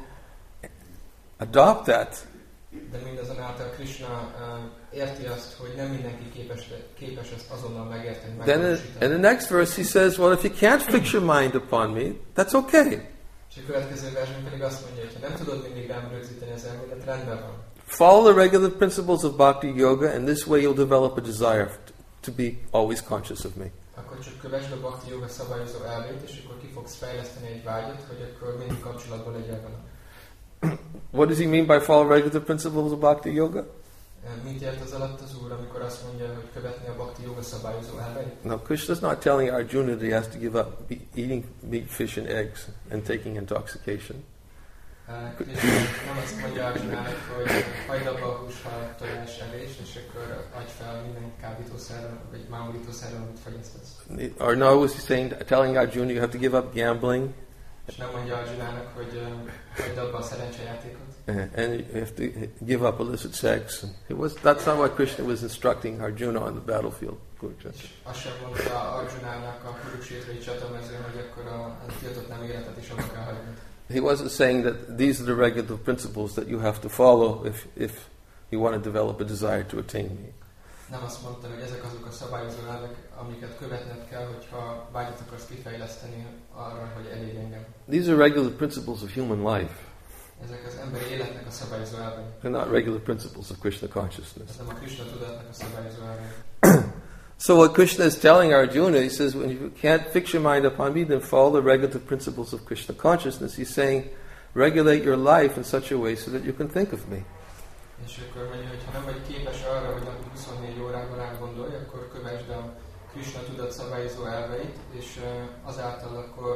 adopt that, De mindazonáltal Krishna uh, érti azt, hogy nem mindenki képes, képes ezt azonnal megérteni, then in, megvalósítani. in the next verse he says, well, if you can't fix your mind upon me, that's okay. És a következő versben pedig azt mondja, hogy ha nem tudod mindig rám rögzíteni az elmédet, rendben van. Follow the regular principles of Bhakti Yoga, and this way you'll develop a desire to be always conscious of me. Akkor csak kövesd a Bhakti Yoga szabályozó elvét, és akkor ki fogsz fejleszteni egy vágyat, hogy akkor mindig kapcsolatban legyen vele. What does he mean by follow regular principles of Bhakti Yoga? Mit ért az alatt az Úr, amikor azt mondja, hogy követni a Bhakti Yoga szabályozó elveit? No, Krishna's not telling Arjuna that he has to give up be eating meat, fish and eggs and taking intoxication. Krishna nem azt mondja Arjunának, hogy hagyd abba a húshalat, tojás evést, és akkor adj fel minden kábítószerrel, vagy mámolítószerrel, amit fogyasztasz. Or no, was he saying, telling Arjuna you have to give up gambling? És nem mondja Arjunának, hogy uh, hagyd abba a szerencsejátékot. And you have to give up illicit sex. It was, that's not what Krishna was instructing Arjuna on the battlefield. És azt sem mondta Arjunának a Kurukshétrai csatamezőn, hogy akkor a, a tiltott nem életet is abba kell hagyni. He wasn't saying that these are the regular principles that you have to follow if, if you want to develop a desire to attain me. Nem azt mondta, hogy ezek azok a szabályozó elvek, amiket követned kell, hogyha vágyat akarsz kifejleszteni arra, hogy elérj engem. These are regular principles of human life. Ezek az emberi életnek a szabályozó elvei. They're not regular principles of Krishna consciousness. Ez nem a Krishna tudatnak a szabályozó elvei. So what Krishna is telling Arjuna, he says, when you can't fix your mind upon me, then follow the regular principles of Krishna consciousness. He's saying, regulate your life in such a way so that you can think of me. És akkor mondja, hogy ha nem vagy képes arra, hogy napi huszonnégy órában rám gondolj, akkor kövesd a Krishna tudat szabályozó elveit, és azáltal akkor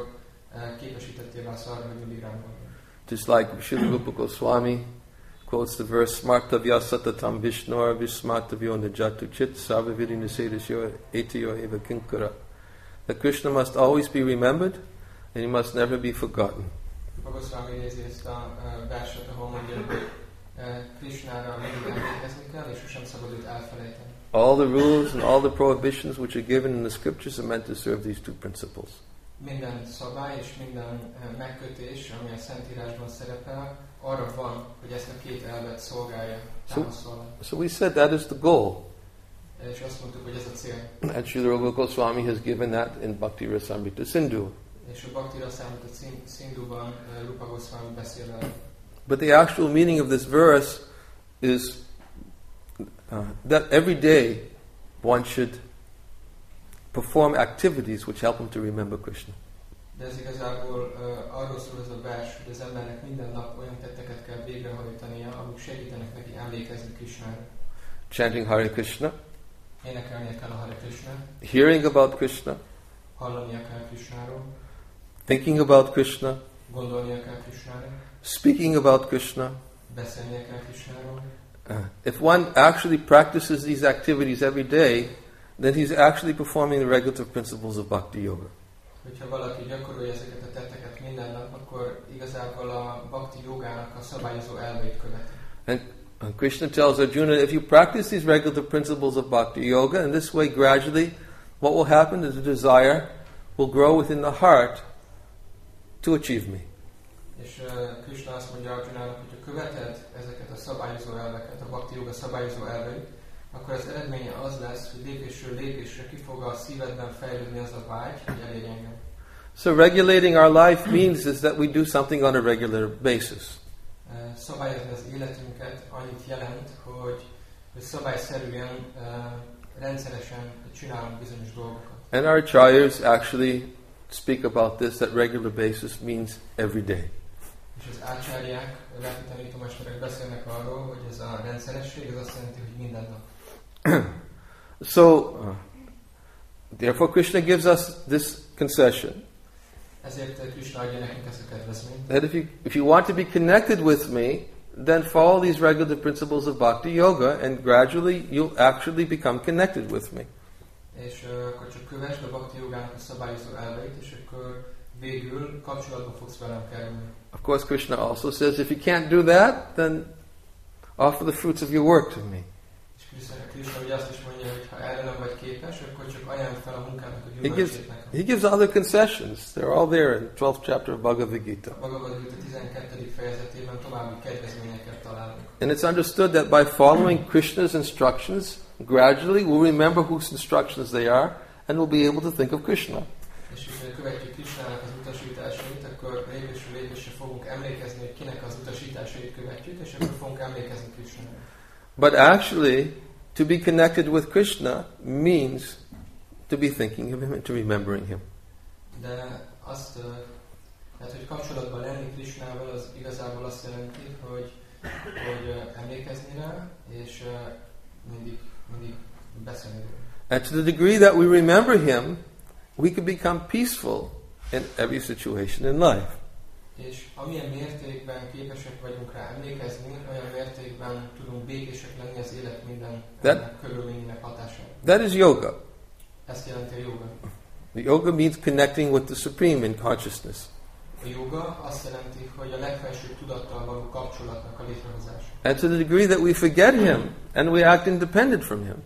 képesítettél rá arra, hogy mindig rám gondolj. Just like Srila Rupa Goswami quotes the verse Smartavya Satatam Vishnor Vismartavyo Najatu Chit Sarvavidi Nisedasyo Etiyo Eva Kinkara. That Krishna must always be remembered and he must never be forgotten. Rupa Goswami idézi ezt a verset, ahol mondja, hogy Krishnára mindig emlékezni kell, és sosem szabad őt elfelejteni. All the rules and all the prohibitions which are given in the scriptures are meant to serve these two principles. Minden szabály és minden megkötés, ami a Szentírásban szerepel, arra van, hogy ezt a két elvet szolgálja, támaszolja. So, so we said that is the goal. És azt mondtuk, hogy ez a cél. And Srila Rupa Goswami has given that in Bhakti Rasamrita Sindhu. És a Bhakti Rasamrita Sindhuban Rupa Goswami beszél el. But the actual meaning of this verse is uh, that every day one should perform activities which help him to remember Krishna. De ez igazából uh, arról szól ez a vers, hogy az embernek minden nap olyan tetteket kell végrehajtania, amik segítenek neki emlékezni Krishnára. Chanting Hare Krishna. Énekelnie kell a Hare Krishna. Hearing about Krishna. Hallania kell Krishnáról. Thinking about Krishna. Gondolnia kell Krishnára. Speaking about Krishna. Beszélnie kell Krishnáról. Uh, if one actually practices these activities every day, then he's actually performing the regulative principles of Bhakti Yoga. Hogyha valaki gyakorolja ezeket a tetteket minden nap, akkor igazából a Bhakti Yogának a szabályozó elveit követi. And uh, Krishna tells Arjuna, if you practice these regulative principles of Bhakti Yoga, in this way gradually, what will happen is the desire will grow within the heart to achieve me. És uh, Krishna azt mondja Arjunának, hogy ha követed ezeket a szabályozó elveket, a Bhakti Yoga szabályozó elveit, akkor az eredménye az lesz, hogy lépésről lépésre ki fog a szívedben fejlődni az a vágy, hogy elérj engem. So regulating our life means is that we do something on a regular basis. Uh, szabályozni az életünket annyit jelent, hogy, hogy szabályszerűen, uh, rendszeresen csinálunk bizonyos dolgokat. And our acharyas actually speak about this, that regular basis means every day. És az ácsáriák, a lelki tanítómesterek beszélnek arról, hogy ez a rendszeresség, ez azt jelenti, hogy minden nap. So, uh, therefore Krishna gives us this concession. Ezért Krishna adja nekünk ezt a kedvezményt. That if you, if you want to be connected with me, then follow these regulative principles of Bhakti Yoga and gradually you'll actually become connected with me. És uh, akkor csak kövesd a Bhakti Yogának a szabályozó elveit, és akkor végül kapcsolatba fogsz velem kerülni. Of course, Krishna also says, if you can't do that, then offer the fruits of your work to me. És Krishna ugye azt is mondja, hogy ha erre nem vagy képes, akkor csak ajánld fel a munkának a He gives, gyümölcsét nekem. he gives other concessions. They're all there in the twelfth chapter of Bhagavad Gita. A Bhagavad Gita tizenkettedik fejezetében további kedvezményeket találunk. And it's understood that by following Krishna's instructions, gradually we'll remember whose instructions they are and we'll be able to think of Krishna. És ha követjük Krishnának az utasításait, akkor lépésről lépésre fogunk emlékezni, hogy kinek az utasításait követjük, és akkor fogunk emlékezni Krishnára. But actually, to be connected with Krishna means to be thinking of him and to remembering him. De azt, tehát, hogy kapcsolatban lenni Krishnával, az igazából azt jelenti, hogy, hogy emlékezni rá, és mindig, mindig beszélni róla. And to the degree that we remember him, we can become peaceful in every situation in life. És amilyen mértékben képesek vagyunk rá emlékezni, olyan mértékben tudunk békések lenni az élet minden körülményének hatásában. That is yoga. Ezt jelenti a yoga. The yoga means connecting with the Supreme in consciousness. A yoga azt jelenti, hogy a legfelsőbb tudattal való kapcsolatnak a létrehozása. And to the degree that we forget him and we act independent from him,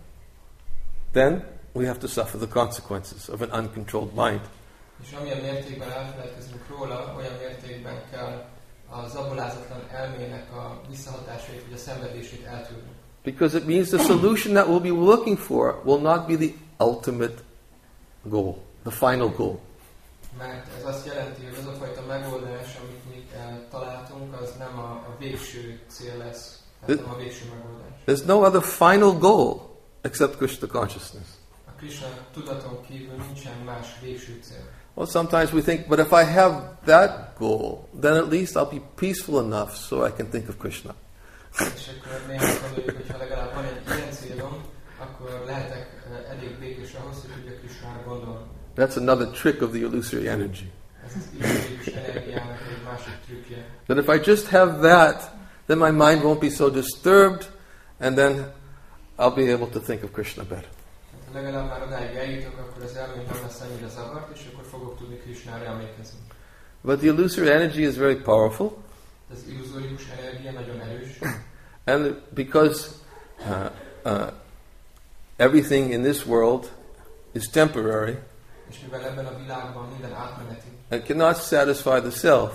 then we have to suffer the consequences of an uncontrolled mind. És amilyen mértékben elfeledkezünk róla, olyan mértékben kell a zabolázatlan elmének a visszahatásait, vagy a szenvedését eltűrni. Because it means the solution that we'll be looking for will not be the ultimate goal, the final goal. Mert ez azt jelenti, hogy az a fajta megoldás, amit mi találtunk, az nem a, a végső cél lesz, tehát nem a végső megoldás. There's no other final goal except Krishna consciousness. A Krishna tudaton kívül nincsen más végső cél. Well, sometimes we think, but if I have that goal, then at least I'll be peaceful enough so I can think of Krishna. És akkor néha gondoljuk, hogy ha legalább van egy ilyen célom, akkor lehetek elég békés ahhoz, hogy tudjak Krishnára gondolni. That's another trick of the illusory energy. Ez az illúziós energiának egy másik trükkje. That if I just have that, then my mind won't be so disturbed, and then I'll be able to think of Krishna better. Ha legalább már odáig eljutok, akkor az elmény nem lesz annyira zavart, és akkor fogok tudni Krishnára emlékezni. But the illusory energy is very powerful. Az illuzórius energia nagyon erős. And because uh, uh, everything in this world is temporary, És mivel ebben a világban minden átmeneti, it cannot satisfy the self,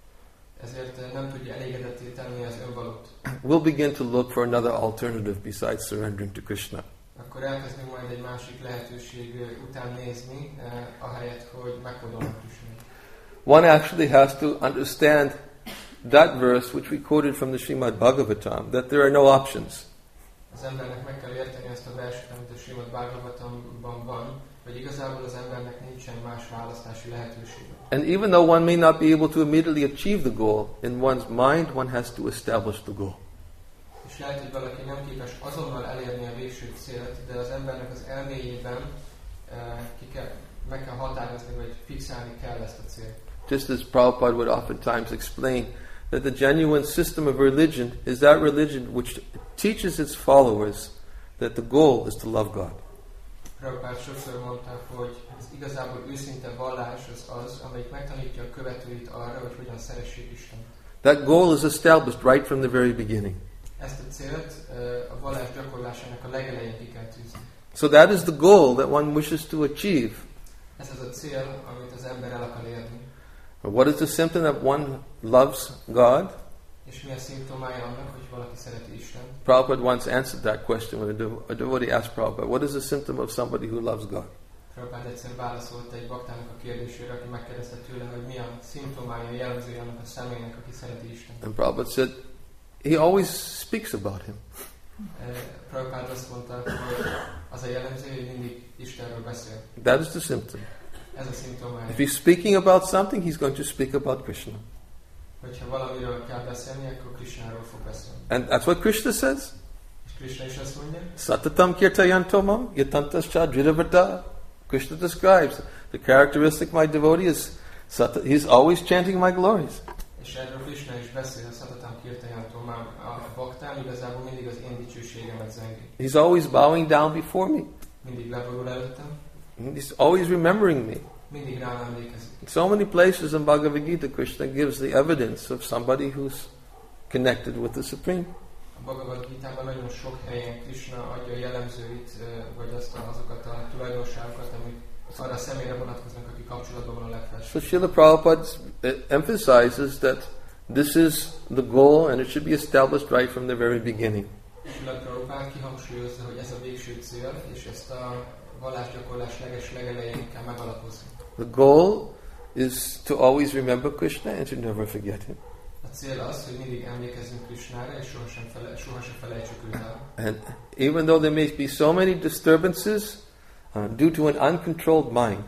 ezért nem tudja elégedetté tenni az önvalót. we'll begin to look for another alternative besides surrendering to Krishna. Akkor elkezdünk majd egy másik lehetőség után nézni, eh, ahelyett, hogy meghódolnak Krishnát. One actually has to understand that verse which we quoted from the Srimad Bhagavatam, that there are no options. Az embernek meg kell érteni ezt a verset, amit a Srimad Bhagavatamban van, hogy igazából az embernek nincsen más választási lehetősége. And even though one may not be able to immediately achieve the goal, in one's mind one has to establish the goal. És lehet, hogy valaki nem képes azonnal elérni a végső célt, de az embernek az elméjében uh, ki kell, meg kell határozni, vagy fixálni kell ezt a célt. Just as Prabhupada would oftentimes explain that the genuine system of religion is that religion which teaches its followers that the goal is to love God. Prabhupád sokszor mondta, hogy az igazából őszinte vallás az az, amelyik megtanítja a követőit arra, hogy hogyan szeressék Istent. That goal is established right from the very beginning. Ezt a célt uh, a vallás gyakorlásának a legelején ki kell tűzni. So that is the goal that one wishes to achieve. Ez az a cél, amit az ember el akar érni. What is the symptom that one loves God? És mi a szimptomája annak, hogy valaki szereti Istent? Prabhupada once answered that question when a, dev- a devotee asked Prabhupada, what is the symptom of somebody who loves God? Prabhupád egyszer válaszolt egy baktának a kérdésére, aki megkérdezte tőle, hogy mi a szimptomája, jellemzője annak a személynek, aki szereti Istent. And Prabhupada said, he always speaks about him. Uh, Prabhupád azt mondta, hogy az a jellemző, hogy mindig Istenről beszél. That is the symptom. Ez a szimptomája. If he's speaking about something, he's going to speak about Krishna. Hogyha valamiről kell beszélni, akkor Krishnáról fog beszélni. And that's what Krishna says. És Krishna is azt mondja, Satatam kirtayantomam yatantascha dridavata. Krishna describes the characteristic of my devotee is sat- he's always chanting my glories. és erről Krishna is beszél, a Satatam Kirtayantom, már a baktán igazából mindig az én dicsőségemet zengi. He's always bowing down before me. Mindig leborul előttem, He's always remembering me. mindig rám emlékezik. In so many places in Bhagavad Gita, Krishna gives the evidence of somebody who's connected with the Supreme. A Bhagavad Gitában nagyon sok helyen Krishna adja a jellemzőit, vagy azt, azokat a tulajdonságokat, amik arra a személyre vonatkoznak, aki kapcsolatban van a legfelsőbb. So Srila Prabhupada emphasizes that this is the goal and it should be established right from the very beginning. Srila Prabhupád kihangsúlyozza, hogy ez a végső cél, és ezt a vallásgyakorlás leges legelején kell megalapozni. The goal is to always remember Krishna and to never forget him. A cél az, hogy mindig emlékezzünk Krishnára, és sohasem, fele, sohasem felejtsük őt el. And even though there may be so many disturbances uh, due to an uncontrolled mind,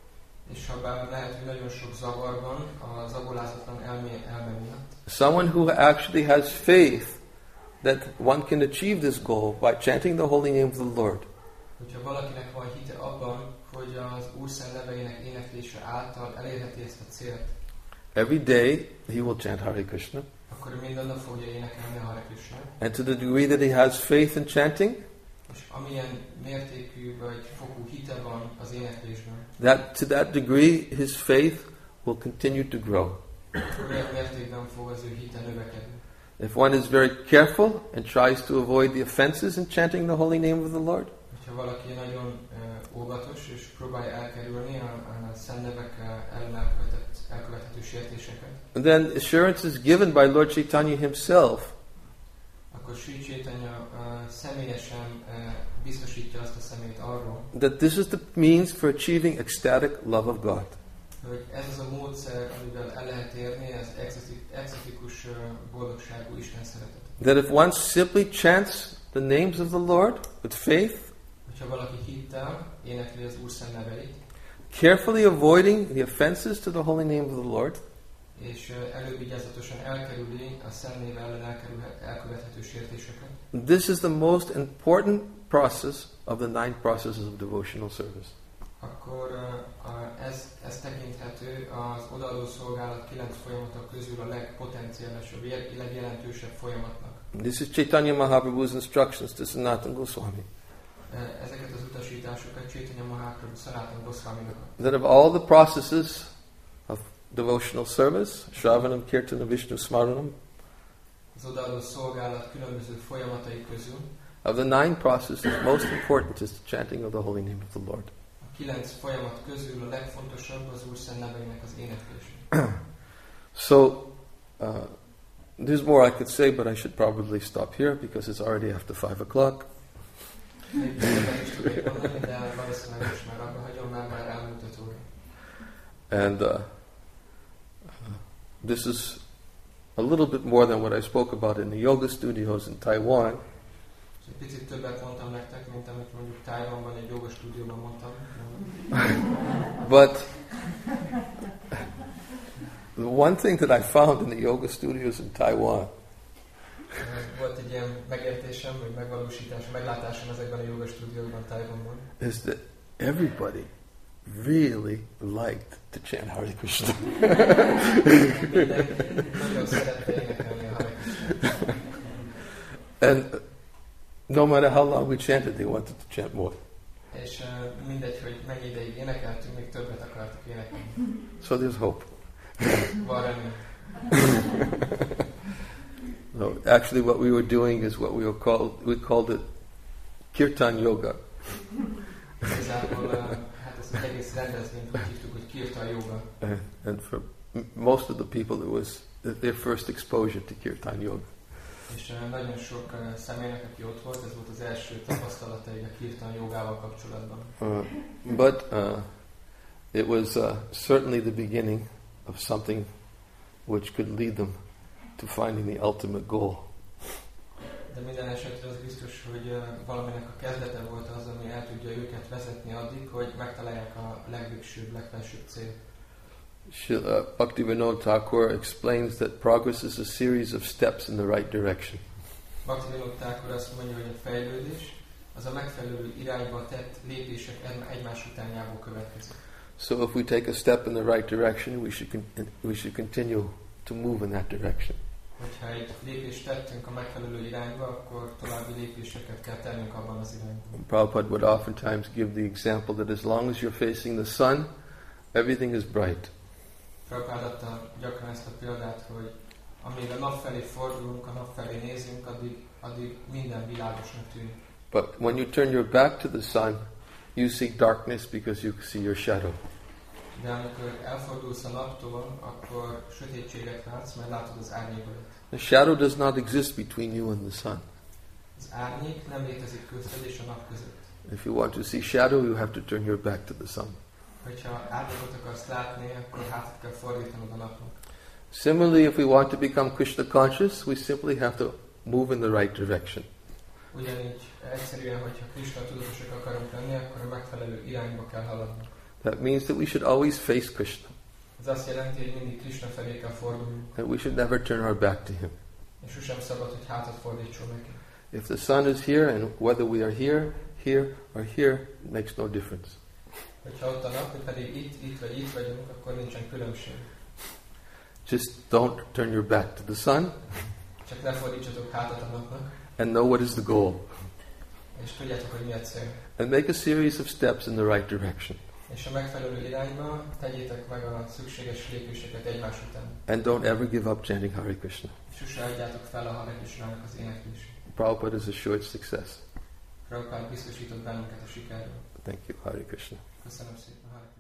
És ha bár lehet, hogy nagyon sok zavar van a zabolázatlan elmé, elme miatt, someone who actually has faith that one can achieve this goal by chanting the holy name of the Lord, hogyha valakinek van hite abban, hogy az Úr szent neveinek éneklése által elérheti ezt a célt, every day he will chant Hare Krishna. akkor ő minden nap fogja énekelni a Hare Krishnát. And to the degree that he has faith in chanting, És amilyen mértékű vagy fokú hite van az éneklésben, that to that degree his faith will continue to grow. akkor olyan mértékben fog az ő hite növekedni. If one is very careful and tries to avoid the offenses in chanting the holy name of the Lord, Hogyha valaki nagyon uh, óvatos és próbálja elkerülni a, a szent nevek uh, ellen elkövetett, elkövethető sértéseket, then assurance is given by Lord Chaitanya himself akkor Sri Chaitanya uh, személyesen uh, biztosítja azt a személyt arról, that this is the means for achieving ecstatic love of God. hogy ez az a módszer, amivel el lehet érni az extatikus uh, boldogságú Isten szeretetet. That if one simply chants the names of the Lord with faith, Hogyha valaki hittel énekli az Úr szent neveit, carefully avoiding the offenses to the holy name of the Lord, és uh, elővigyázatosan elkerüli a szent név ellen elkerülhet, elkövethető sértéseket, this is the most important process of the nine processes of devotional service. akkor uh, a, ez, ez tekinthető az odaadó szolgálat kilenc folyamata közül a legpotenciálisabb, legjelentősebb folyamatnak. This is Chaitanya Mahaprabhu's instructions to Sanatana Goswami. Ezeket az utasításokat Chaitanya Mahaprabhu Sanatana Goswaminak. That of all the processes of devotional service, Shravanam, Kirtanam, Vishnu Smaranam, az odaadó szolgálat különböző folyamatai közül, of the nine processes, most important is the chanting of the holy name of the Lord. A kilenc folyamat közül a legfontosabb az Úr szent neveinek az éneklése. So, uh, there's more I could say, but I should probably stop here because it's already after five o'clock. And uh, uh, this is a little bit more than what I spoke about in the yoga studios in Taiwan. Picit többet mondtam nektek, mint amit mondjuk Taiwanban egy joga stúdióban mondtam. But the one thing that I found in the yoga studios in Taiwan volt egy ilyen megértésem, vagy megvalósításom, meglátásom ezekben a joga stúdiókban Taiwanban. Is that everybody really liked to chant Hare Krishna. Mindenki nagyon szerette énekelni a Hare Krishna. And no matter how long we chanted, they wanted to chant more. És uh, mindegy, hogy mennyi ideig énekeltünk, még többet akartuk énekelni. So there's hope. Van remény. No, actually what we were doing is what we were called, we called it Kirtan Yoga. Igazából, uh, hát ezt az egész rendezvényt úgy hívtuk, hogy Kirtan Yoga. And, and for m- most of the people it was their first exposure to Kirtan Yoga. És uh, nagyon sok uh, személynek, aki ott volt, ez volt az első tapasztalataik a Kirtan Jogával kapcsolatban. Uh, but uh, it was uh, certainly the beginning of something which could lead them to finding the ultimate goal. De minden esetre az biztos, hogy uh, valaminek a kezdete volt az, ami el tudja őket vezetni addig, hogy megtalálják a legvégsőbb, legfelsőbb cél. Uh, Bhaktivinoda Thakur explains that progress is a series of steps in the right direction. Bhaktivinoda Thakur azt mondja, hogy a fejlődés az a megfelelő irányba tett lépések egymás utánjából következik. So if we take a step in the right direction, we should con- we should continue to move in that direction. Hogyha egy lépést tettünk a megfelelő irányba, akkor további lépéseket kell tennünk abban az irányban. Prabhupada would oftentimes give the example that as long as you're facing the sun, everything is bright. Prabhupada adta gyakran ezt a példát, hogy amíg a nap felé fordulunk, a nap felé nézünk, addig, addig minden világosnak tűnik. But when you turn your back to the sun, you see darkness because you see your shadow. De amikor elfordulsz a naptól, akkor sötétséget látsz, mert látod az árnyékodat. The shadow does not exist between you and the sun. Az árnyék nem létezik közted és a nap között. If you want to see shadow, you have to turn your back to the sun. Hogyha árnyékot akarsz látni, akkor hátat kell fordítanod a napnak. Similarly, if we want to become Krishna conscious, we simply have to move in the right direction. Ugyanígy egyszerűen, hogyha Krishna tudatosak akarunk lenni, akkor a megfelelő irányba kell haladni. That means that we should always face Krishna. Ez azt jelenti, hogy mindig Krishna felé kell fordulnunk. That we should never turn our back to him. És sosem szabad, hogy hátat fordítsunk neki. If the sun is here, and whether we are here, here, or here, it makes no difference. Hogyha ott a nap, hogy pedig itt, itt vagy itt vagyunk, akkor nincsen különbség. Just don't turn your back to the sun. Csak ne fordítsatok hátat a napnak. And know what is the goal. És tudjátok, hogy mi a cél. And make a series of steps in the right direction. És a megfelelő irányba tegyétek meg a szükséges lépéseket egymás után. And don't ever give up chanting Hare Krishna. És sose adjátok fel a Hare Krishnának az éneklését. Prabhupada has assured success. Prabhupada biztosított bennünket a sikerről. Thank you, Hare Krishna. Köszönöm szépen, Hare